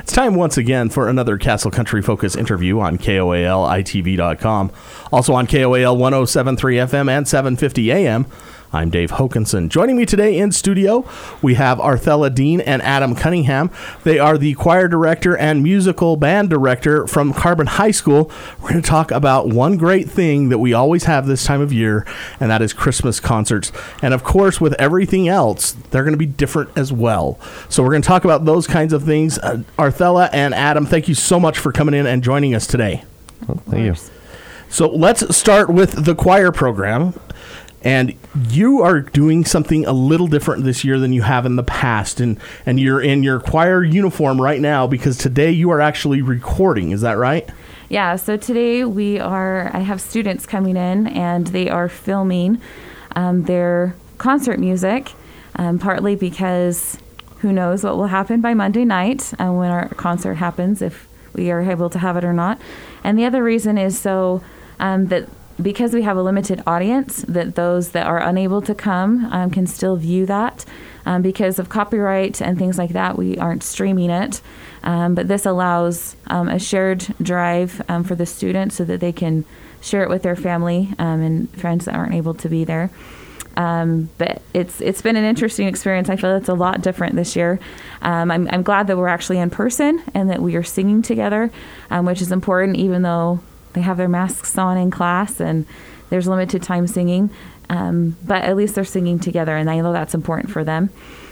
It's time once again for another Castle Country Focus interview on KOALITV.com. Also on KOAL 107.3 FM and 750 AM. I'm Dave Hokanson. Joining me today in studio, we have Arthella Dean and Adam Cunningham. They are the choir director and musical band director from Carbon High School. We're going to talk about one great thing that we always have this time of year, and that is Christmas concerts. And of course, with everything else, they're going to be different as well. So we're going to talk about those kinds of things. Arthella and Adam, thank you so much for coming in and joining us today. Well, thank you. So let's start with the choir program. And you are doing something a little different this year than you have in the past. And you're in your choir uniform right now because today you are actually recording. Is that right? Yeah, so today I have students coming in and they are filming their concert music, partly because who knows what will happen by Monday night when our concert happens, if we are able to have it or not. And the other reason is so that because we have a limited audience, that those that are unable to come can still view that. Because of copyright and things like that, we aren't streaming it. But this allows a shared drive for the students so that they can share it with their family and friends that aren't able to be there. But it's been an interesting experience. I feel it's a lot different this year. I'm glad that we're actually in person and that we are singing together, which is important, even though they have their masks on in class and there's limited time singing. But at least they're singing together, and I know that's important for them.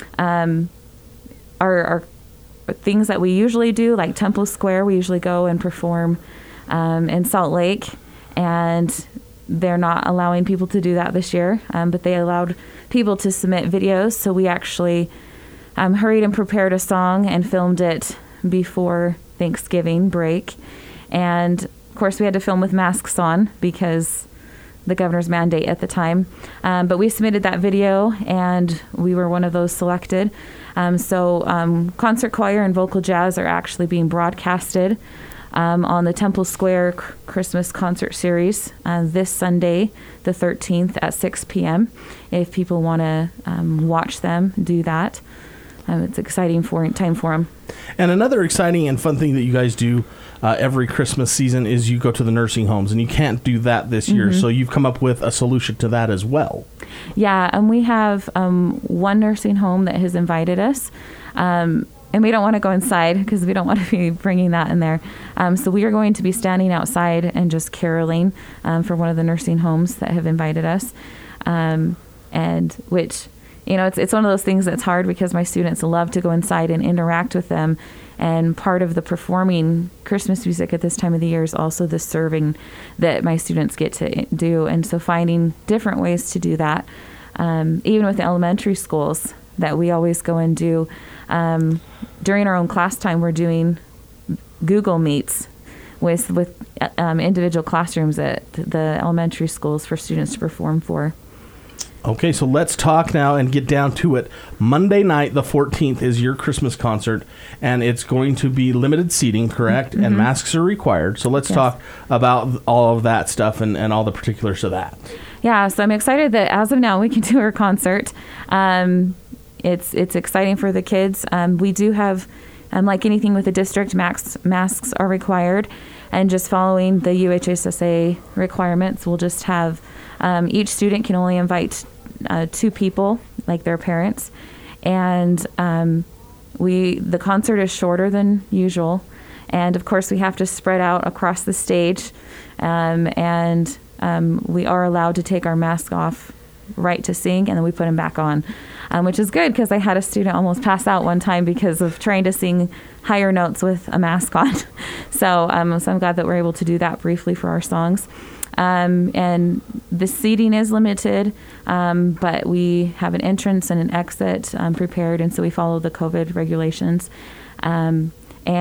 Our things that we usually do, like Temple Square, we usually go and perform in Salt Lake, and they're not allowing people to do that this year, but they allowed people to submit videos. So we actually hurried and prepared a song and filmed it before Thanksgiving break. And of course, we had to film with masks on because the governor's mandate at the time. But we submitted that video, and we were one of those selected. So concert choir and vocal jazz are actually being broadcasted on the Temple Square Christmas concert series this Sunday, the 13th at 6 p.m. If people want to watch them do that. It's exciting time for them. And another exciting and fun thing that you guys do every Christmas season is you go to the nursing homes, and you can't do that this year. So you've come up with a solution to that as well. Yeah, and we have one nursing home that has invited us. And we don't want to go inside because we don't want to be bringing that in there. So we are going to be standing outside and just caroling for one of the nursing homes that have invited us. And which, you know, it's one of those things that's hard because my students love to go inside and interact with them. And part of the performing Christmas music at this time of the year is also the serving that my students get to do. And so finding different ways to do that, even with the elementary schools that we always go and do. During our own class time, we're doing Google Meets with individual classrooms at the elementary schools for students to perform for. Okay, so let's talk now and get down to it. Monday night, the 14th, is your Christmas concert, and it's going to be limited seating, correct? Mm-hmm. And masks are required. So let's talk about all of that stuff and all the particulars of that. Yeah, so I'm excited that as of now we can do our concert. It's exciting for the kids. We do have, like anything with the district, masks are required. And just following the UHSSA requirements, we'll just have each student can only invite 2 people, like their parents. And the concert is shorter than usual. And of course, we have to spread out across the stage. And we are allowed to take our mask off right to sing, and then we put them back on, which is good because I had a student almost pass out one time because of trying to sing higher notes with a mask on. So I'm glad that we're able to do that briefly for our songs. And the seating is limited, but we have an entrance and an exit prepared, and so we follow the COVID regulations. And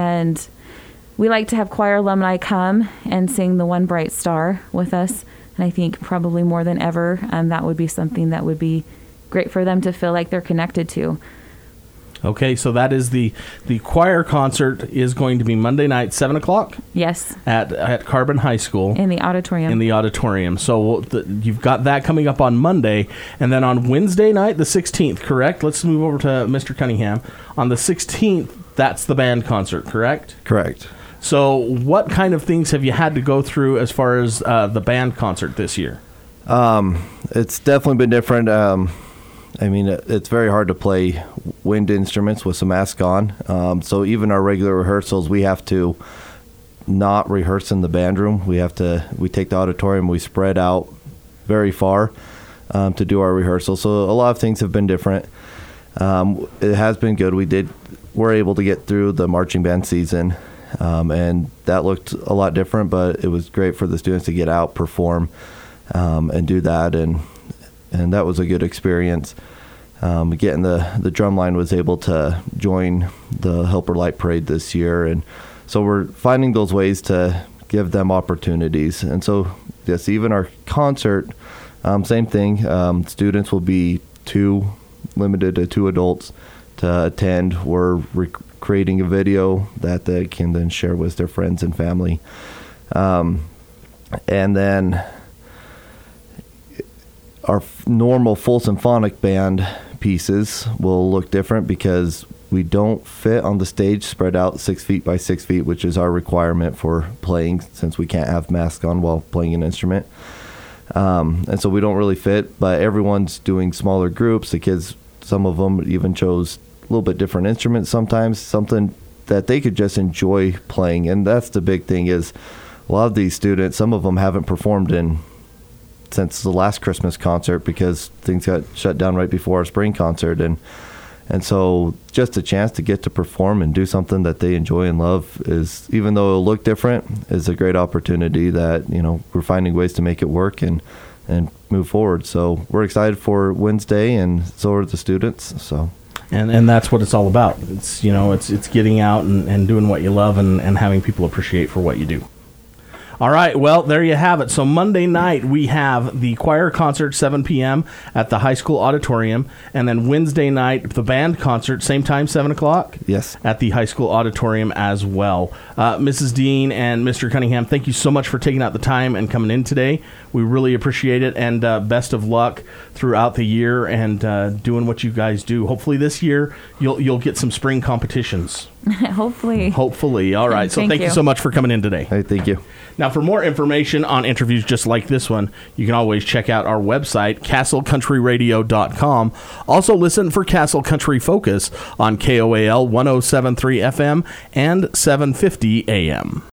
we like to have choir alumni come and sing The One Bright Star with us. And I think probably more than ever, that would be something that would be great for them to feel like they're connected to. Okay, so that is the choir concert is going to be Monday night, 7 o'clock? Yes. At Carbon High School. In the auditorium. So you've got that coming up on Monday. And then on Wednesday night, the 16th, correct? Let's move over to Mr. Cunningham. On the 16th, That's the band concert, correct? Correct. So what kind of things have you had to go through as far as the band concert this year? It's definitely been different. I mean, it's very hard to play wind instruments with some mask on. So even our regular rehearsals, we have to not rehearse in the band room. We take the auditorium, we spread out very far to do our rehearsal. So a lot of things have been different. It has been good. We're able to get through the marching band season, and that looked a lot different, but it was great for the students to get out, perform, and do that, and that was a good experience. Getting the drum line was able to join the Helper Light Parade this year, and so we're finding those ways to give them opportunities. And so, yes, even our concert, same thing. Students will be limited to 2 adults to attend. We're creating a video that they can then share with their friends and family. And then our normal full symphonic band pieces will look different because we don't fit on the stage spread out 6 feet by 6 feet, which is our requirement for playing, since we can't have masks on while playing an instrument. And so we don't really fit, but everyone's doing smaller groups. The kids, some of them even chose a little bit different instruments sometimes, something that they could just enjoy playing. And that's the big thing, is a lot of these students, some of them haven't performed since the last Christmas concert because things got shut down right before our spring concert. And so just a chance to get to perform and do something that they enjoy and love is, even though it'll look different, is a great opportunity that, we're finding ways to make it work and move forward. So we're excited for Wednesday, and so are the students. So. And that's what it's all about. It's, it's getting out and doing what you love and having people appreciate for what you do. All right, well, there you have it. So Monday night, we have the choir concert, 7 p.m. at the high school auditorium. And then Wednesday night, the band concert, same time, 7 o'clock? Yes. At the high school auditorium as well. Mrs. Dean and Mr. Cunningham, thank you so much for taking out the time and coming in today. We really appreciate it, and best of luck throughout the year and doing what you guys do. Hopefully this year, you'll get some spring competitions. Hopefully. All right. So thank you so much for coming in today. Hey, thank you. Now, for more information on interviews just like this one, you can always check out our website, castlecountryradio.com. Also, listen for Castle Country Focus on KOAL 107.3 FM and 750 AM.